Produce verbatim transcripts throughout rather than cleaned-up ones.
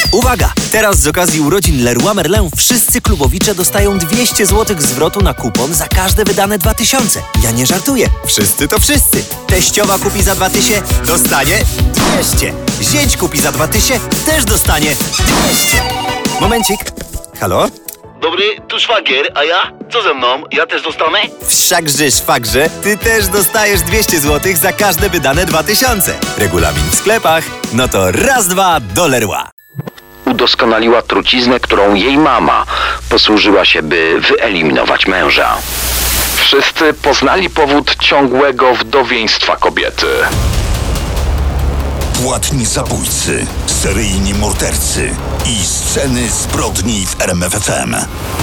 Uwaga! Teraz z okazji urodzin Leroy Merlin wszyscy klubowicze dostają dwieście złotych zwrotu na kupon za każde wydane dwa tysiące. Ja nie żartuję. Wszyscy to wszyscy. Teściowa kupi za dwa tysiące, dostanie dwieście. Zięć kupi za dwa tysiące, też dostanie dwieście. Momencik. Halo? Dobry, tu szwagier, a ja? Co ze mną? Ja też dostanę? Wszakże, szwagrze, ty też dostajesz dwieście złotych za każde wydane dwa tysiące. Regulamin w sklepach. No to raz, dwa, do Leroy. Udoskonaliła truciznę, którą jej mama posłużyła się, by wyeliminować męża. Wszyscy poznali powód ciągłego wdowieństwa kobiety. Płatni zabójcy, seryjni mordercy i sceny zbrodni w R M F F M.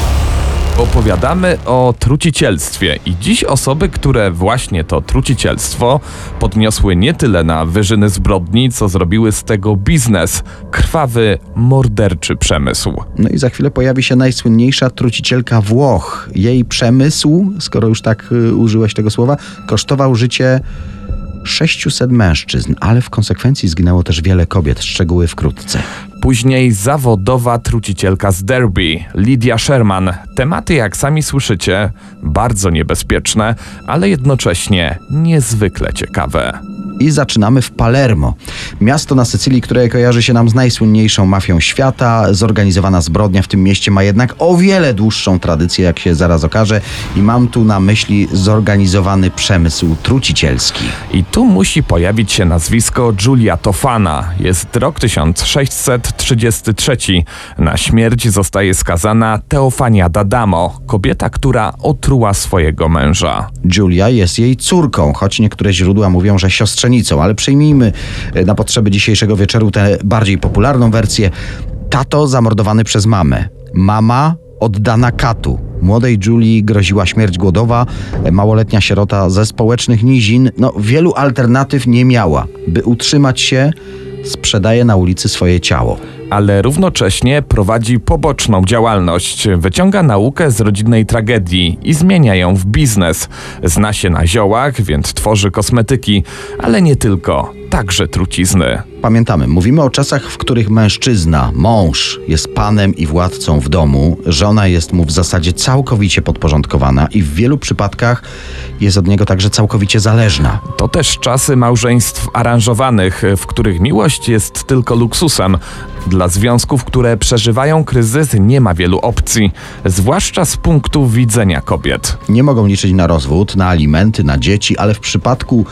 Opowiadamy o trucicielstwie i dziś osoby, które właśnie to trucicielstwo podniosły nie tyle na wyżyny zbrodni, co zrobiły z tego biznes, krwawy, morderczy przemysł. No i za chwilę pojawi się najsłynniejsza trucicielka Włoch. Jej przemysł, skoro już tak y, użyłeś tego słowa, kosztował życie sześciuset mężczyzn, ale w konsekwencji zginęło też wiele kobiet. Szczegóły wkrótce. Później zawodowa trucicielka z Derby, Lydia Sherman. Tematy, jak sami słyszycie, bardzo niebezpieczne, ale jednocześnie niezwykle ciekawe. I zaczynamy w Palermo. Miasto na Sycylii, które kojarzy się nam z najsłynniejszą mafią świata. Zorganizowana zbrodnia w tym mieście ma jednak o wiele dłuższą tradycję, jak się zaraz okaże. I mam tu na myśli zorganizowany przemysł trucicielski. I tu musi pojawić się nazwisko Giulia Tofana. Jest rok tysiąc sześćset trzydziesty trzeci. Na śmierć zostaje skazana Teofania D'Adamo, kobieta, która otruła swojego męża. Giulia jest jej córką, choć niektóre źródła mówią, że siostrzenicą, ale przyjmijmy na potrzeby dzisiejszego wieczoru tę bardziej popularną wersję. Tato zamordowany przez mamę. Mama oddana katu. Młodej Giulii groziła śmierć głodowa, małoletnia sierota ze społecznych nizin. No, wielu alternatyw nie miała. By utrzymać się, sprzedaje na ulicy swoje ciało. Ale równocześnie prowadzi poboczną działalność. Wyciąga naukę z rodzinnej tragedii i zmienia ją w biznes. Zna się na ziołach, więc tworzy kosmetyki, ale nie tylko, także trucizny. Pamiętamy, mówimy o czasach, w których mężczyzna, mąż jest panem i władcą w domu, żona jest mu w zasadzie całkowicie podporządkowana i w wielu przypadkach jest od niego także całkowicie zależna. To też czasy małżeństw aranżowanych, w których miłość jest tylko luksusem. Dla związków, które przeżywają kryzys, nie ma wielu opcji, zwłaszcza z punktu widzenia kobiet. Nie mogą liczyć na rozwód, na alimenty, na dzieci, ale w przypadku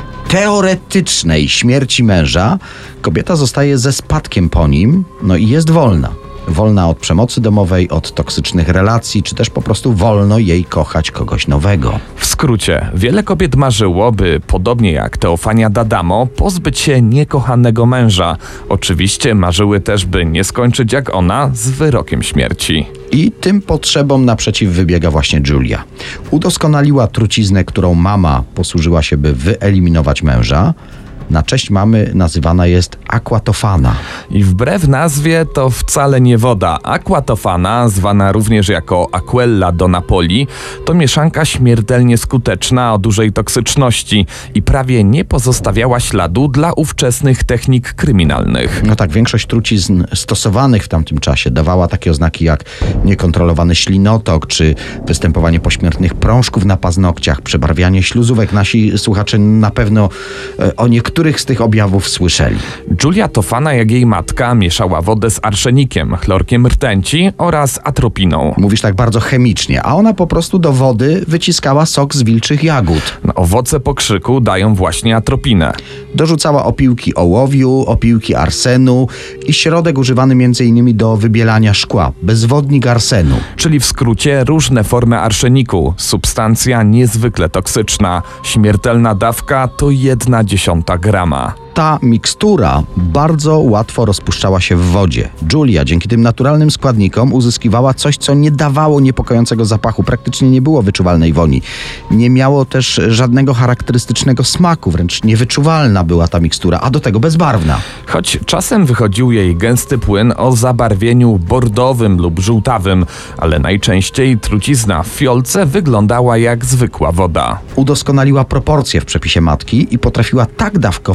teoretycznej śmierci męża kobieta zostaje ze spadkiem po nim, no i jest wolna. Wolna od przemocy domowej, od toksycznych relacji, czy też po prostu wolno jej kochać kogoś nowego. W skrócie, wiele kobiet marzyło, by podobnie jak Teofania D'Adamo pozbyć się niekochanego męża. Oczywiście marzyły też, by nie skończyć jak ona z wyrokiem śmierci. I tym potrzebom naprzeciw wybiega właśnie Giulia. Udoskonaliła truciznę, którą mama posłużyła się, by wyeliminować męża. Na cześć mamy nazywana jest aquatofana. I wbrew nazwie to wcale nie woda. Aquatofana, zwana również jako Aquella do Napoli, to mieszanka śmiertelnie skuteczna o dużej toksyczności i prawie nie pozostawiała śladu dla ówczesnych technik kryminalnych. No tak, większość trucizn stosowanych w tamtym czasie dawała takie oznaki jak niekontrolowany ślinotok, czy występowanie pośmiertnych prążków na paznokciach, przebarwianie śluzówek. Nasi słuchacze na pewno e, o niektórych z tych objawów słyszeli. Giulia Tofana, jak jej matka, mieszała wodę z arszenikiem, chlorkiem rtęci oraz atropiną. Mówisz tak bardzo chemicznie, a ona po prostu do wody wyciskała sok z wilczych jagód. No, owoce pokrzyku dają właśnie atropinę. Dorzucała opiłki ołowiu, opiłki arsenu i środek używany między innymi do wybielania szkła, bezwodnik arsenu. Czyli w skrócie różne formy arszeniku. Substancja niezwykle toksyczna. Śmiertelna dawka to jedna dziesiąta grama. Ta mikstura bardzo łatwo rozpuszczała się w wodzie. Giulia dzięki tym naturalnym składnikom uzyskiwała coś, co nie dawało niepokojącego zapachu, praktycznie nie było wyczuwalnej woni. Nie miało też żadnego charakterystycznego smaku, wręcz niewyczuwalna była ta mikstura, a do tego bezbarwna. Choć czasem wychodził jej gęsty płyn o zabarwieniu bordowym lub żółtawym, ale najczęściej trucizna w fiolce wyglądała jak zwykła woda. Udoskonaliła proporcje w przepisie matki i potrafiła tak dawkować miksturę,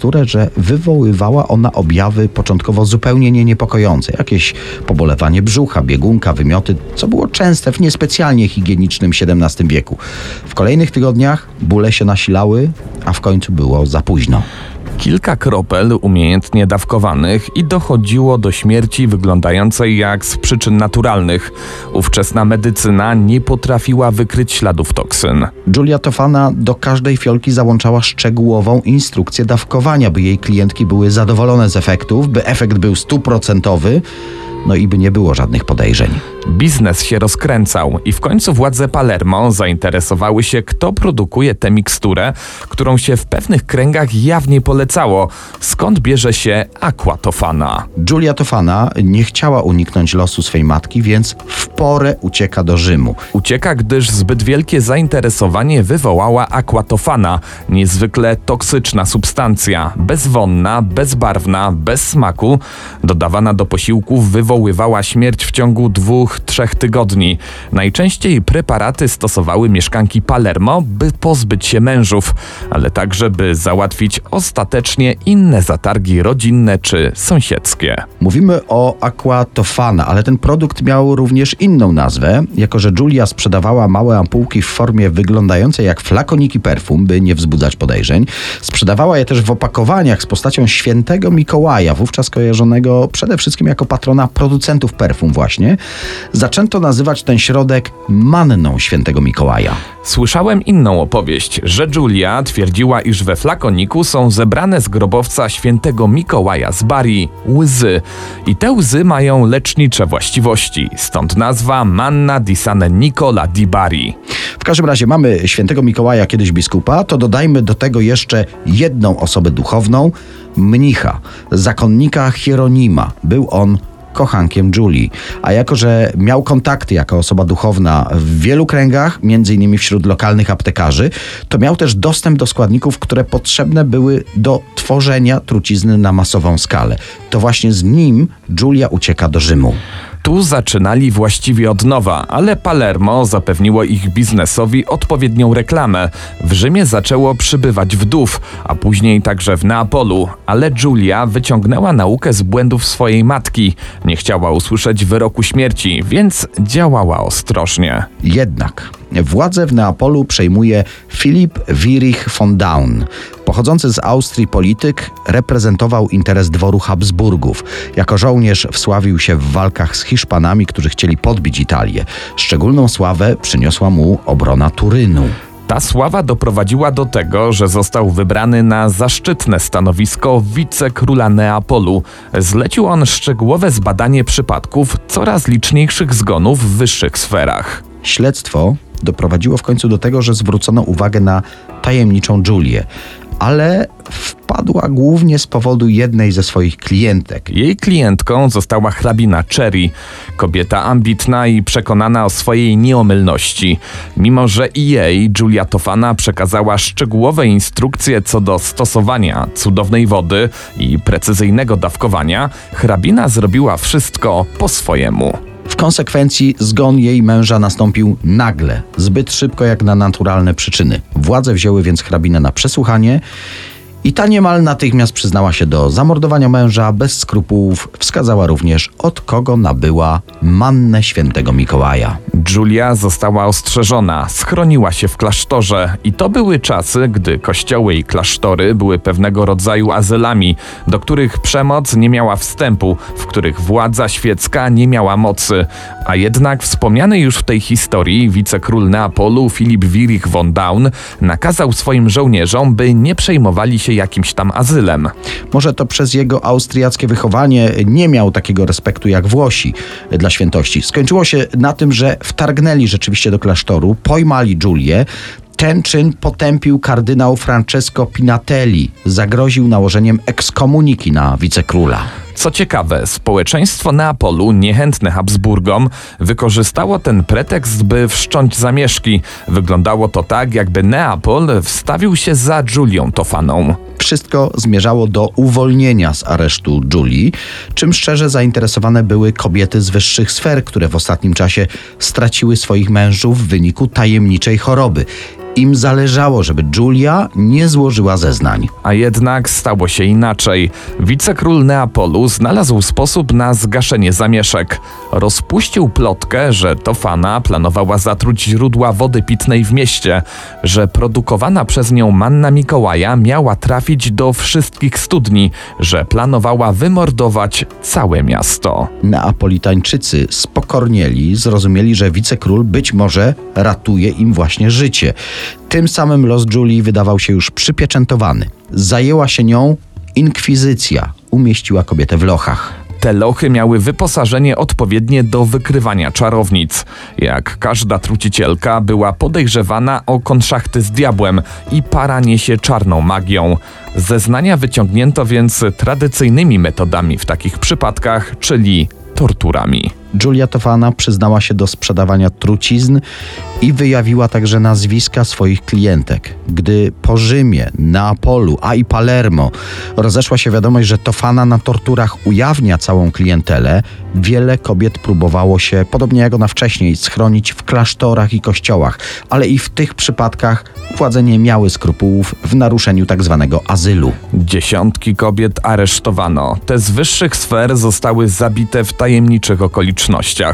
miksturę, że wywoływała ona objawy początkowo zupełnie nie niepokojące. Jakieś pobolewanie brzucha, biegunka, wymioty, co było częste w niespecjalnie higienicznym siedemnastym wieku. W kolejnych tygodniach bóle się nasilały, a w końcu było za późno. Kilka kropel umiejętnie dawkowanych i dochodziło do śmierci wyglądającej jak z przyczyn naturalnych. Ówczesna medycyna nie potrafiła wykryć śladów toksyn. Julia Tofana do każdej fiolki załączała szczegółową instrukcję dawkowania, by jej klientki były zadowolone z efektów, by efekt był stuprocentowy, no i by nie było żadnych podejrzeń. Biznes się rozkręcał i w końcu władze Palermo zainteresowały się, kto produkuje tę miksturę, którą się w pewnych kręgach jawnie polecało. Skąd bierze się Aqua Tofana? Julia Tofana nie chciała uniknąć losu swej matki, więc w porę ucieka do Rzymu. Ucieka, gdyż zbyt wielkie zainteresowanie wywołała Aqua Tofana. Niezwykle toksyczna substancja, bezwonna, bezbarwna, bez smaku, dodawana do posiłków wywoływała śmierć w ciągu dwóch, trzech tygodni. Najczęściej preparaty stosowały mieszkanki Palermo, by pozbyć się mężów, ale także by załatwić ostatecznie inne zatargi rodzinne czy sąsiedzkie. Mówimy o Aqua Tofana, ale ten produkt miał również inną nazwę. Jako że Julia sprzedawała małe ampułki w formie wyglądającej jak flakoniki perfum, by nie wzbudzać podejrzeń, sprzedawała je też w opakowaniach z postacią świętego Mikołaja, wówczas kojarzonego przede wszystkim jako patrona producentów perfum właśnie, zaczęto nazywać ten środek manną świętego Mikołaja. Słyszałem inną opowieść, że Julia twierdziła, iż we flakoniku są zebrane z grobowca świętego Mikołaja z Bari łzy. I te łzy mają lecznicze właściwości, stąd nazwa Manna di San Nicola di Bari. W każdym razie mamy świętego Mikołaja, kiedyś biskupa, to dodajmy do tego jeszcze jedną osobę duchowną, mnicha, zakonnika Hieronima. Był on kochankiem Julii, a jako że miał kontakty jako osoba duchowna w wielu kręgach, między innymi wśród lokalnych aptekarzy, to miał też dostęp do składników, które potrzebne były do tworzenia trucizny na masową skalę. To właśnie z nim Julia ucieka do Rzymu. Tu zaczynali właściwie od nowa, ale Palermo zapewniło ich biznesowi odpowiednią reklamę. W Rzymie zaczęło przybywać wdów, a później także w Neapolu, ale Julia wyciągnęła naukę z błędów swojej matki. Nie chciała usłyszeć wyroku śmierci, więc działała ostrożnie. Jednak władzę w Neapolu przejmuje Philipp Wierich von Daun. Pochodzący z Austrii polityk, reprezentował interes dworu Habsburgów. Jako żołnierz wsławił się w walkach z Hiszpanami, którzy chcieli podbić Italię. Szczególną sławę przyniosła mu obrona Turynu. Ta sława doprowadziła do tego, że został wybrany na zaszczytne stanowisko wicekróla Neapolu. Zlecił on szczegółowe zbadanie przypadków coraz liczniejszych zgonów w wyższych sferach. Śledztwo doprowadziło w końcu do tego, że zwrócono uwagę na tajemniczą Julię, ale wpadła głównie z powodu jednej ze swoich klientek. Jej klientką została hrabina Cherry, kobieta ambitna i przekonana o swojej nieomylności. Mimo że i jej Julia Tofana przekazała szczegółowe instrukcje co do stosowania cudownej wody i precyzyjnego dawkowania, hrabina zrobiła wszystko po swojemu. W konsekwencji zgon jej męża nastąpił nagle, zbyt szybko jak na naturalne przyczyny. Władze wzięły więc hrabinę na przesłuchanie i ta niemal natychmiast przyznała się do zamordowania męża, bez skrupułów wskazała również, od kogo nabyła mannę świętego Mikołaja. Julia została ostrzeżona, schroniła się w klasztorze i to były czasy, gdy kościoły i klasztory były pewnego rodzaju azylami, do których przemoc nie miała wstępu, w których władza świecka nie miała mocy. A jednak wspomniany już w tej historii wicekról Neapolu Philipp Wierich von Daun nakazał swoim żołnierzom, by nie przejmowali się jakimś tam azylem. Może to przez jego austriackie wychowanie nie miał takiego respektu jak Włosi dla świętości. Skończyło się na tym, że wtargnęli rzeczywiście do klasztoru, pojmali Julię. Ten czyn potępił kardynał Francesco Pinatelli. Zagroził nałożeniem ekskomuniki na wicekróla. Co ciekawe, społeczeństwo Neapolu, niechętne Habsburgom, wykorzystało ten pretekst, by wszcząć zamieszki. Wyglądało to tak, jakby Neapol wstawił się za Julią Tofaną. Wszystko zmierzało do uwolnienia z aresztu Julii, czym szczerze zainteresowane były kobiety z wyższych sfer, które w ostatnim czasie straciły swoich mężów w wyniku tajemniczej choroby. Im zależało, żeby Julia nie złożyła zeznań. A jednak stało się inaczej. Wicekról Neapolu znalazł sposób na zgaszenie zamieszek. Rozpuścił plotkę, że Tofana planowała zatruć źródła wody pitnej w mieście, że produkowana przez nią manna Mikołaja miała trafić do wszystkich studni, że planowała wymordować całe miasto. Neapolitańczycy spokornieli, zrozumieli, że wicekról być może ratuje im właśnie życie. Tym samym los Julii wydawał się już przypieczętowany. Zajęła się nią inkwizycja. Umieściła kobietę w lochach. Te lochy miały wyposażenie odpowiednie do wykrywania czarownic. Jak każda trucicielka była podejrzewana o konszachty z diabłem i paranie się czarną magią. Zeznania wyciągnięto więc tradycyjnymi metodami w takich przypadkach, czyli torturami. Julia Tofana przyznała się do sprzedawania trucizn i wyjawiła także nazwiska swoich klientek. Gdy po Rzymie, Neapolu, a i Palermo rozeszła się wiadomość, że Tofana na torturach ujawnia całą klientelę, wiele kobiet próbowało się, podobnie jak ona wcześniej, schronić w klasztorach i kościołach, ale i w tych przypadkach władze nie miały skrupułów w naruszeniu tak zwanego azylu. Dziesiątki kobiet aresztowano. Te z wyższych sfer zostały zabite w tajemniczych okolicznościach.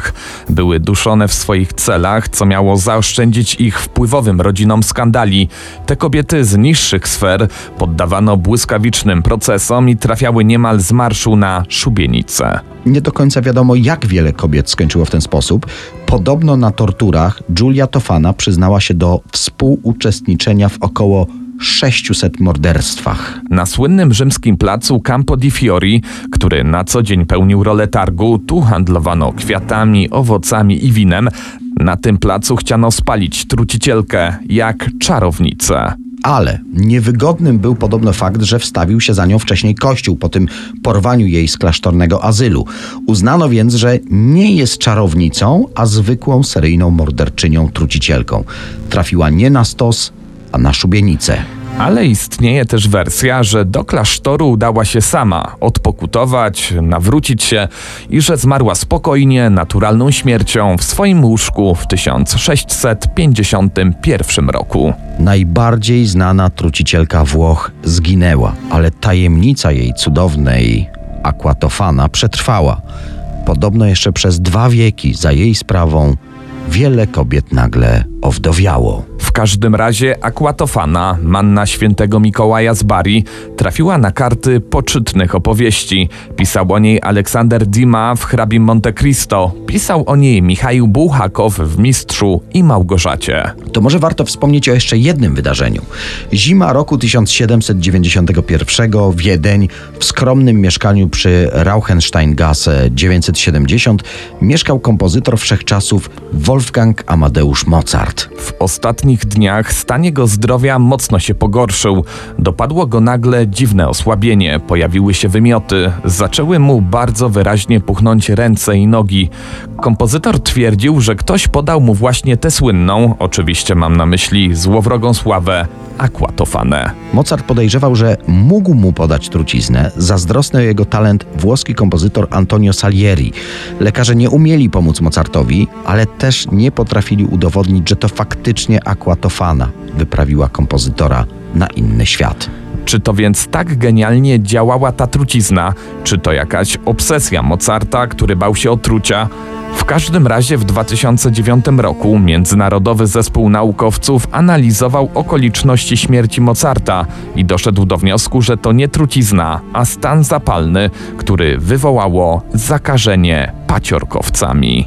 Były duszone w swoich celach, co miało zaoszczędzić ich wpływowym rodzinom skandali. Te kobiety z niższych sfer poddawano błyskawicznym procesom i trafiały niemal z marszu na szubienicę. Nie do końca wiadomo, jak wiele kobiet skończyło w ten sposób. Podobno na torturach Julia Tofana przyznała się do współuczestniczenia w około sześciuset morderstwach. Na słynnym rzymskim placu Campo di Fiori, który na co dzień pełnił rolę targu, tu handlowano kwiatami, owocami i winem. Na tym placu chciano spalić trucicielkę jak czarownicę. Ale niewygodnym był podobno fakt, że wstawił się za nią wcześniej Kościół po tym porwaniu jej z klasztornego azylu. Uznano więc, że nie jest czarownicą, a zwykłą seryjną morderczynią trucicielką. Trafiła nie na stos, a na szubienicę. Ale istnieje też wersja, że do klasztoru udała się sama, odpokutować, nawrócić się i że zmarła spokojnie, naturalną śmiercią w swoim łóżku w tysiąc sześćset pięćdziesiątym pierwszym roku. Najbardziej znana trucicielka Włoch zginęła, ale tajemnica jej cudownej Aqua Tofana przetrwała. Podobno jeszcze przez dwa wieki za jej sprawą wiele kobiet nagle owdowiało. W każdym razie Aqua Tofana, manna świętego Mikołaja z Bari, trafiła na karty poczytnych opowieści. Pisał o niej Aleksander Dima w Hrabim Monte Cristo. Pisał o niej Michał Bułhakow w Mistrzu i Małgorzacie. To może warto wspomnieć o jeszcze jednym wydarzeniu. Zima roku tysiąc siedemset dziewięćdziesiątego pierwszego, Wiedeń, w skromnym mieszkaniu przy Rauchensteingasse dziewięćset siedemdziesiąt mieszkał kompozytor wszechczasów Wolfgang Amadeusz Mozart. W ostatnich dniach stan jego zdrowia mocno się pogorszył. Dopadło go nagle dziwne osłabienie, pojawiły się wymioty, zaczęły mu bardzo wyraźnie puchnąć ręce i nogi. Kompozytor twierdził, że ktoś podał mu właśnie tę słynną, oczywiście mam na myśli złowrogą sławę, Aqua Tofanę. Mozart podejrzewał, że mógł mu podać truciznę. Zazdrosny o jego talent włoski kompozytor Antonio Salieri. Lekarze nie umieli pomóc Mozartowi, ale też nie potrafili udowodnić, że to faktycznie Aqua Tofana wyprawiła kompozytora na inny świat. Czy to więc tak genialnie działała ta trucizna? Czy to jakaś obsesja Mozarta, który bał się otrucia? W każdym razie w dwa tysiące dziewiątym roku Międzynarodowy Zespół Naukowców analizował okoliczności śmierci Mozarta i doszedł do wniosku, że to nie trucizna, a stan zapalny, który wywołało zakażenie paciorkowcami.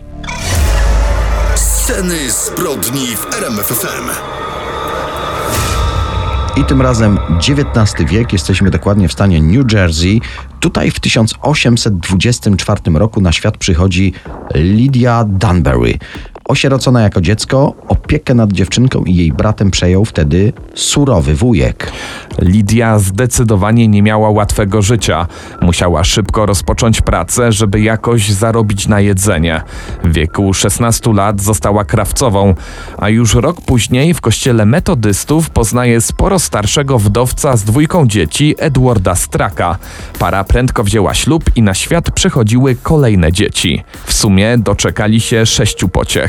Sceny zbrodni w R M F F M. I tym razem dziewiętnasty wiek, jesteśmy dokładnie w stanie New Jersey. Tutaj w tysiąc osiemset dwudziestym czwartym roku na świat przychodzi Lydia Dunbury. Osierocona jako dziecko, opiekę nad dziewczynką i jej bratem przejął wtedy surowy wujek. Lydia zdecydowanie nie miała łatwego życia. Musiała szybko rozpocząć pracę, żeby jakoś zarobić na jedzenie. W wieku szesnastu lat została krawcową, a już rok później w kościele metodystów poznaje sporo starszego wdowca z dwójką dzieci, Edwarda Straka. Para prędko wzięła ślub i na świat przychodziły kolejne dzieci. W sumie doczekali się sześciu pociech.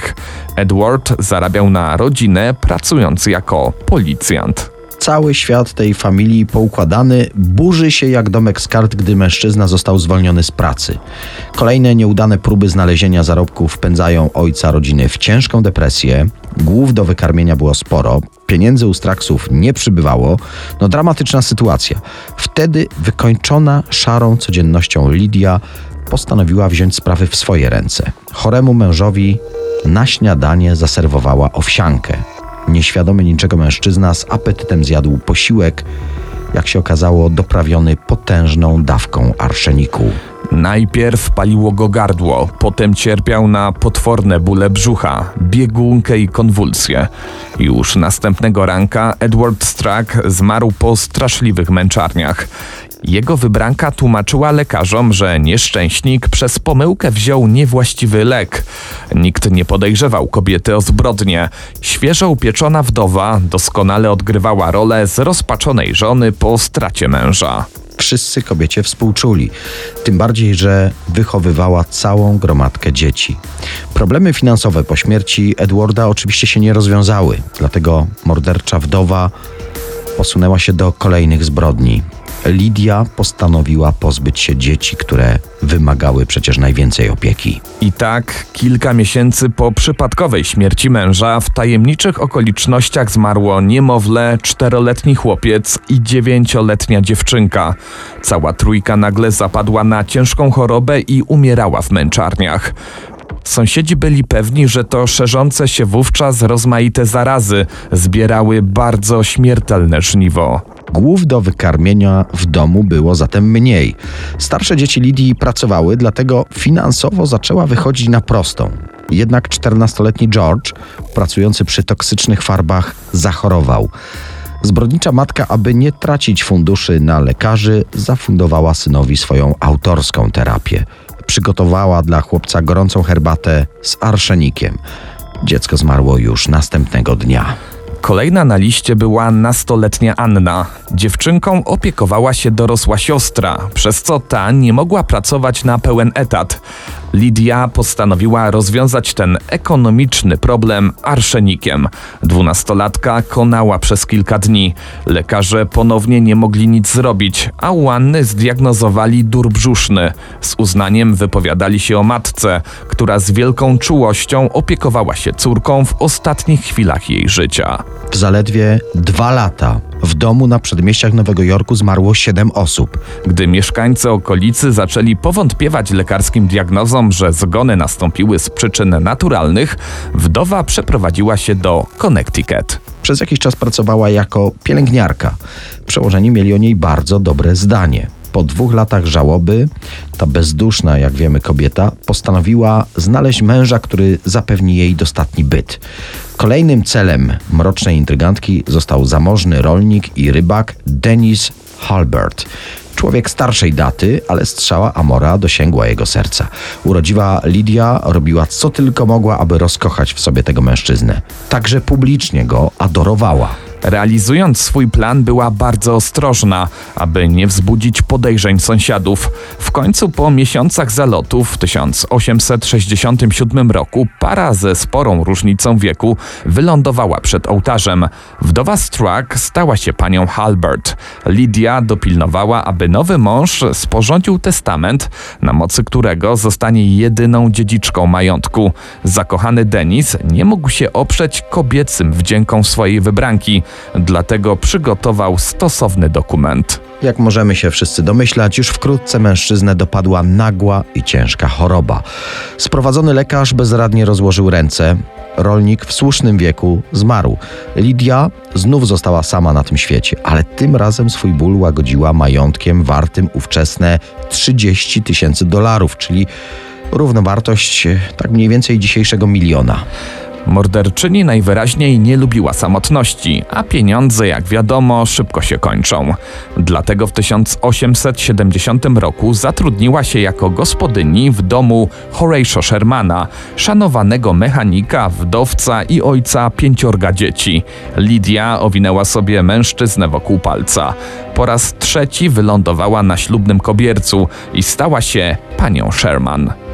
latach. Edward zarabiał na rodzinę, pracując jako policjant. Cały świat tej familii poukładany burzy się jak domek z kart, gdy mężczyzna został zwolniony z pracy. Kolejne nieudane próby znalezienia zarobków wpędzają ojca rodziny w ciężką depresję. Głów do wykarmienia było sporo, pieniędzy u Straksów nie przybywało. No dramatyczna sytuacja. Wtedy wykończona szarą codziennością Lydia postanowiła wziąć sprawy w swoje ręce. Choremu mężowi na śniadanie zaserwowała owsiankę. Nieświadomy niczego mężczyzna z apetytem zjadł posiłek, jak się okazało, doprawiony potężną dawką arszeniku. Najpierw paliło go gardło, potem cierpiał na potworne bóle brzucha, biegunkę i konwulsje. Już następnego ranka Edward Stracke zmarł po straszliwych męczarniach. Jego wybranka tłumaczyła lekarzom, że nieszczęśnik przez pomyłkę wziął niewłaściwy lek. Nikt nie podejrzewał kobiety o zbrodnię. Świeżo upieczona wdowa doskonale odgrywała rolę zrozpaczonej żony po stracie męża. Wszyscy kobiecie współczuli, tym bardziej, że wychowywała całą gromadkę dzieci. Problemy finansowe po śmierci Edwarda oczywiście się nie rozwiązały, dlatego mordercza wdowa posunęła się do kolejnych zbrodni. Lydia postanowiła pozbyć się dzieci, które wymagały przecież najwięcej opieki. I tak kilka miesięcy po przypadkowej śmierci męża w tajemniczych okolicznościach zmarło niemowlę, czteroletni chłopiec i dziewięcioletnia dziewczynka. Cała trójka nagle zapadła na ciężką chorobę i umierała w męczarniach. Sąsiedzi byli pewni, że to szerzące się wówczas rozmaite zarazy zbierały bardzo śmiertelne żniwo. Głów do wykarmienia w domu było zatem mniej. Starsze dzieci Lidii pracowały, dlatego finansowo zaczęła wychodzić na prostą. Jednak czternastoletni George, pracujący przy toksycznych farbach, zachorował. Zbrodnicza matka, aby nie tracić funduszy na lekarzy, zafundowała synowi swoją autorską terapię. Przygotowała dla chłopca gorącą herbatę z arszenikiem. Dziecko zmarło już następnego dnia. Kolejna na liście była nastoletnia Anna. Dziewczynką opiekowała się dorosła siostra, przez co ta nie mogła pracować na pełen etat. Lydia postanowiła rozwiązać ten ekonomiczny problem arszenikiem. Dwunastolatka konała przez kilka dni. Lekarze ponownie nie mogli nic zrobić, a u Anny zdiagnozowali dór brzuszny. Z uznaniem wypowiadali się o matce, która z wielką czułością opiekowała się córką w ostatnich chwilach jej życia. W zaledwie dwa lata w domu na przedmieściach Nowego Jorku zmarło siedem osób. Gdy mieszkańcy okolicy zaczęli powątpiewać lekarskim diagnozom, że zgony nastąpiły z przyczyn naturalnych, wdowa przeprowadziła się do Connecticut. Przez jakiś czas pracowała jako pielęgniarka. Przełożeni mieli o niej bardzo dobre zdanie. Po dwóch latach żałoby, ta bezduszna, jak wiemy, kobieta postanowiła znaleźć męża, który zapewni jej dostatni byt. Kolejnym celem mrocznej intrygantki został zamożny rolnik i rybak Dennis Halbert. Człowiek starszej daty, ale strzała Amora dosięgła jego serca. Urodziwa Lydia robiła co tylko mogła, aby rozkochać w sobie tego mężczyznę. Także publicznie go adorowała. Realizując swój plan, była bardzo ostrożna, aby nie wzbudzić podejrzeń sąsiadów. W końcu po miesiącach zalotów w tysiąc osiemset sześćdziesiątym siódmym roku para ze sporą różnicą wieku wylądowała przed ołtarzem. Wdowa Stracke stała się panią Halbert. Lydia dopilnowała, aby nowy mąż sporządził testament, na mocy którego zostanie jedyną dziedziczką majątku. Zakochany Dennis nie mógł się oprzeć kobiecym wdziękom swojej wybranki. Dlatego przygotował stosowny dokument. Jak możemy się wszyscy domyślać, już wkrótce mężczyznę dopadła nagła i ciężka choroba. Sprowadzony lekarz bezradnie rozłożył ręce. Rolnik w słusznym wieku zmarł. Lydia znów została sama na tym świecie, ale tym razem swój ból łagodziła majątkiem wartym ówczesne trzydzieści tysięcy dolarów, czyli równowartość tak mniej więcej dzisiejszego miliona. Morderczyni najwyraźniej nie lubiła samotności, a pieniądze, jak wiadomo, szybko się kończą. Dlatego w tysiąc osiemset siedemdziesiątym roku zatrudniła się jako gospodyni w domu Horatio Shermana, szanowanego mechanika, wdowca i ojca pięciorga dzieci. Lydia owinęła sobie mężczyznę wokół palca. Po raz trzeci wylądowała na ślubnym kobiercu i stała się panią Sherman.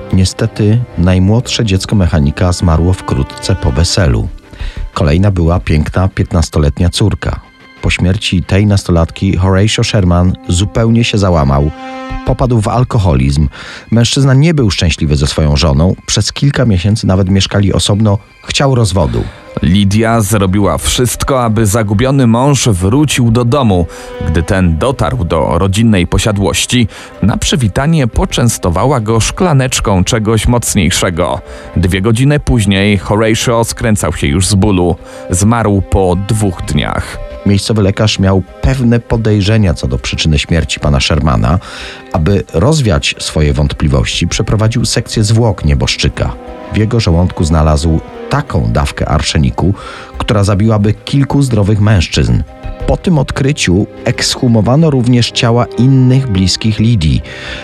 Niestety najmłodsze dziecko mechanika zmarło wkrótce po weselu. Kolejna była piękna piętnastoletnia córka. Po śmierci tej nastolatki Horatio Sherman zupełnie się załamał. Popadł w alkoholizm. Mężczyzna nie był szczęśliwy ze swoją żoną. Przez kilka miesięcy nawet mieszkali osobno. Chciał rozwodu. Lidia zrobiła wszystko, aby zagubiony mąż wrócił do domu. Gdy ten dotarł do rodzinnej posiadłości, na przywitanie poczęstowała go szklaneczką czegoś mocniejszego. Dwie godziny później Horatio skręcał się już z bólu. Zmarł po dwóch dniach. Miejscowy lekarz miał pewne podejrzenia co do przyczyny śmierci pana Shermana. Aby rozwiać swoje wątpliwości, przeprowadził sekcję zwłok nieboszczyka. W jego żołądku znalazł taką dawkę arszeniku, która zabiłaby kilku zdrowych mężczyzn. Po tym odkryciu ekshumowano również ciała innych bliskich Lidii.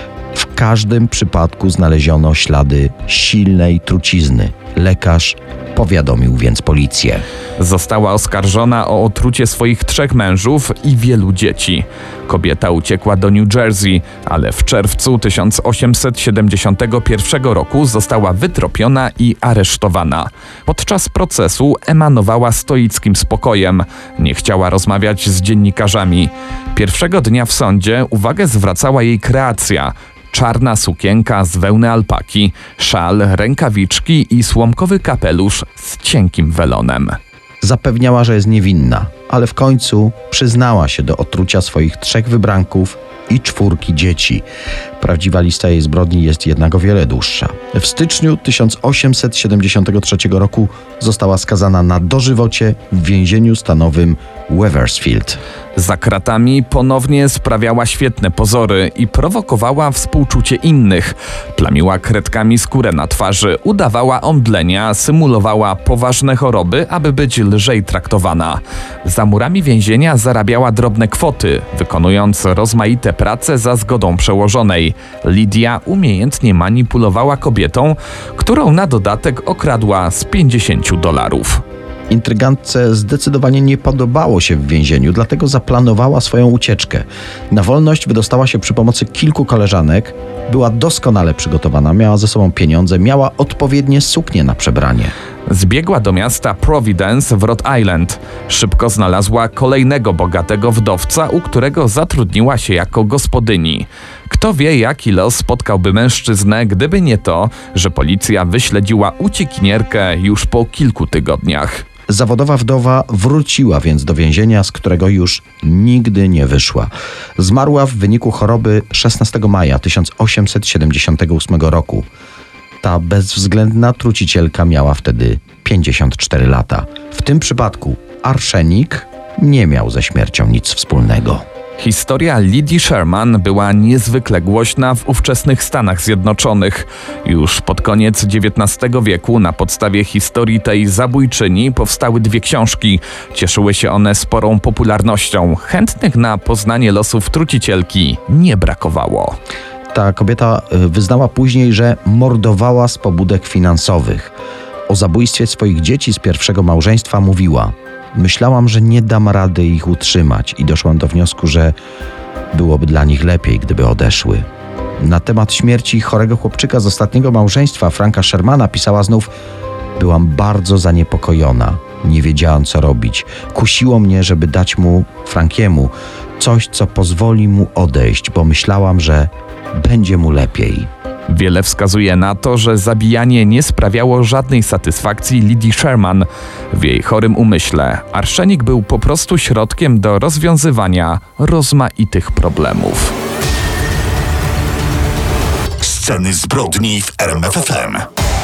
W każdym przypadku znaleziono ślady silnej trucizny. Lekarz powiadomił więc policję. Została oskarżona o otrucie swoich trzech mężów i wielu dzieci. Kobieta uciekła do New Jersey, ale w czerwcu tysiąc osiemset siedemdziesiątego pierwszego roku została wytropiona i aresztowana. Podczas procesu emanowała stoickim spokojem. Nie chciała rozmawiać z dziennikarzami. Pierwszego dnia w sądzie uwagę zwracała jej kreacja. Czarna sukienka z wełny alpaki, szal, rękawiczki i słomkowy kapelusz z cienkim welonem. Zapewniała, że jest niewinna, ale w końcu przyznała się do otrucia swoich trzech wybranków i czwórki dzieci. Prawdziwa lista jej zbrodni jest jednak o wiele dłuższa. W styczniu tysiąc osiemset siedemdziesiątego trzeciego roku została skazana na dożywocie w więzieniu stanowym Wethersfield. Za kratami ponownie sprawiała świetne pozory i prowokowała współczucie innych. Plamiła kredkami skórę na twarzy, udawała omdlenia, symulowała poważne choroby, aby być lżej traktowana. Za murami więzienia zarabiała drobne kwoty, wykonując rozmaite prace za zgodą przełożonej. Lidia umiejętnie manipulowała kobietą, którą na dodatek okradła z pięćdziesięciu dolarów. Intrygantce zdecydowanie nie podobało się w więzieniu, dlatego zaplanowała swoją ucieczkę. Na wolność wydostała się przy pomocy kilku koleżanek. Była doskonale przygotowana, miała ze sobą pieniądze, miała odpowiednie suknie na przebranie. Zbiegła do miasta Providence w Rhode Island. Szybko znalazła kolejnego bogatego wdowca, u którego zatrudniła się jako gospodyni. Kto wie, jaki los spotkałby mężczyznę, gdyby nie to, że policja wyśledziła uciekinierkę już po kilku tygodniach. Zawodowa wdowa wróciła więc do więzienia, z którego już nigdy nie wyszła. Zmarła w wyniku choroby szesnastego maja tysiąc osiemset siedemdziesiątego ósmego roku. Ta bezwzględna trucicielka miała wtedy pięćdziesiąt cztery lata. W tym przypadku arszenik nie miał ze śmiercią nic wspólnego. Historia Lidii Sherman była niezwykle głośna w ówczesnych Stanach Zjednoczonych. Już pod koniec dziewiętnastego wieku na podstawie historii tej zabójczyni powstały dwie książki. Cieszyły się one sporą popularnością. Chętnych na poznanie losów trucicielki nie brakowało. Ta kobieta wyznała później, że mordowała z pobudek finansowych. O zabójstwie swoich dzieci z pierwszego małżeństwa mówiła: myślałam, że nie dam rady ich utrzymać i doszłam do wniosku, że byłoby dla nich lepiej, gdyby odeszły. Na temat śmierci chorego chłopczyka z ostatniego małżeństwa, Franka Shermana, pisała znów: byłam bardzo zaniepokojona, nie wiedziałam co robić. Kusiło mnie, żeby dać mu, Frankiemu, coś, co pozwoli mu odejść, bo myślałam, że będzie mu lepiej. Wiele wskazuje na to, że zabijanie nie sprawiało żadnej satysfakcji Lidii Sherman. W jej chorym umyśle arszenik był po prostu środkiem do rozwiązywania rozmaitych problemów. Sceny zbrodni w R M F F M.